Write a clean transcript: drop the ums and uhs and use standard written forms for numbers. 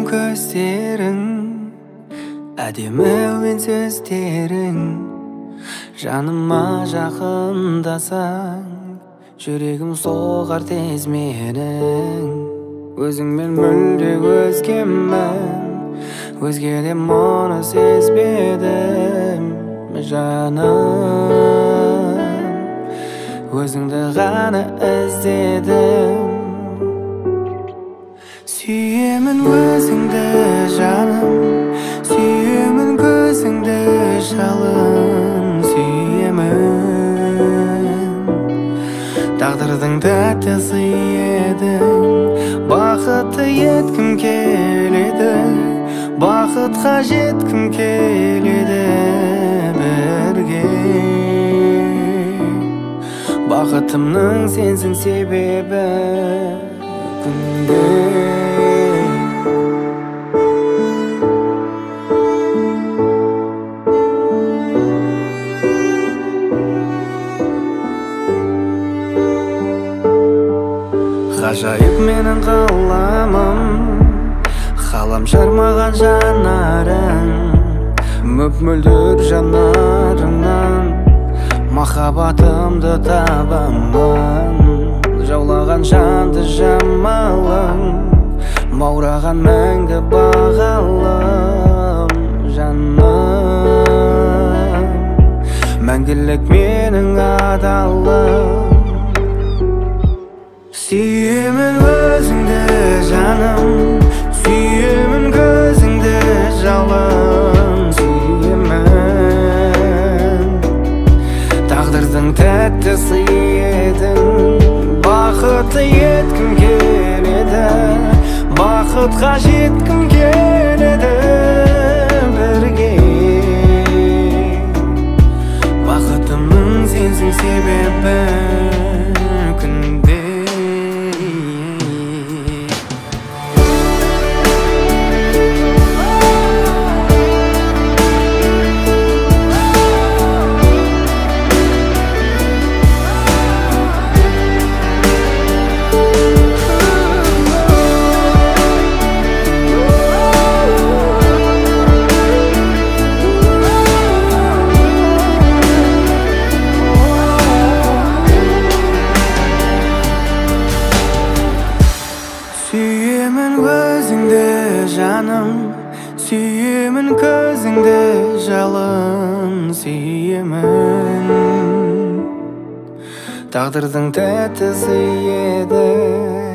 көздерің, әдемі әуен сөздерің. Жаныма жақындасаң, жүрегім соғар тез менің. Өзіңмен мүлде өзгемін, өзгеде мұны сезбедім. Жаным, өзіңді ғана іздедім. Сүйемін өзіңді жаным, сүйемін көзіңді жалын. Сүйемін тағдырдың тәттісі едің, бақытты еткім келеді, бақытқа жеткім келеді бірге. Бақытымның сенсің себебі күнде. Ғажайып менің қаламым, қалам жармаған жанарың. Мөп-мөлдір жанарыңнан махаббатымды табамын. Жаулаған жанды жамалың, маураған мәңгі бағалым. Жаным, мәңгілік менің адалым. Сүйемін өзіңді жаным, сүйемін көзіңді жалын. Сүйемін тағдырдың тәттісі едің, бақытты еткім келеді, бақытқа жеткім келеді бірге. Бақытымның сенсің себебі күнде. Сүйемін өзіңді жаным, сүйемін көзіңді жалын. Сүйемін тағдырдың тәттісі еді.